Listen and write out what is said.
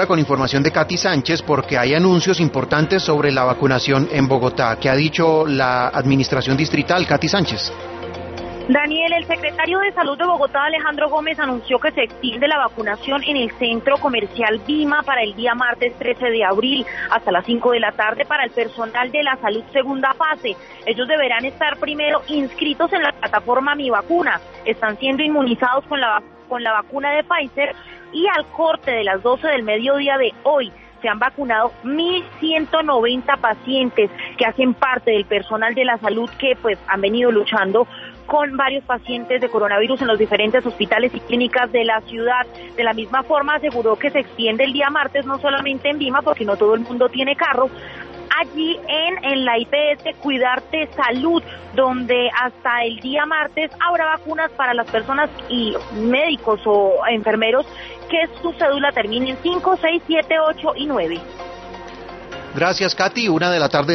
Con información de Katy Sánchez, porque hay anuncios importantes sobre la vacunación en Bogotá. ¿Qué ha dicho la administración distrital, Katy Sánchez? Daniel, el secretario de Salud de Bogotá, Alejandro Gómez, anunció que se extiende la vacunación en el centro comercial Vima para el día martes 13 de abril hasta las 5 de la tarde para el personal de la salud segunda fase. Ellos deberán estar primero inscritos en la plataforma Mi Vacuna. Están siendo inmunizados con la vacuna de Pfizer y al corte de las 12 del mediodía de hoy se han vacunado 1.190 pacientes que hacen parte del personal de la salud que pues han venido luchando con varios pacientes de coronavirus en los diferentes hospitales y clínicas de la ciudad. De la misma forma aseguró que se extiende el día martes no solamente en Vima, porque no todo el mundo tiene carro, allí en la IPS Cuidarte Salud, donde hasta el día martes habrá vacunas para las personas y médicos o enfermeros que su cédula termine en 5, 6, 7, 8 y 9. Gracias, Katy. 1 de la tarde.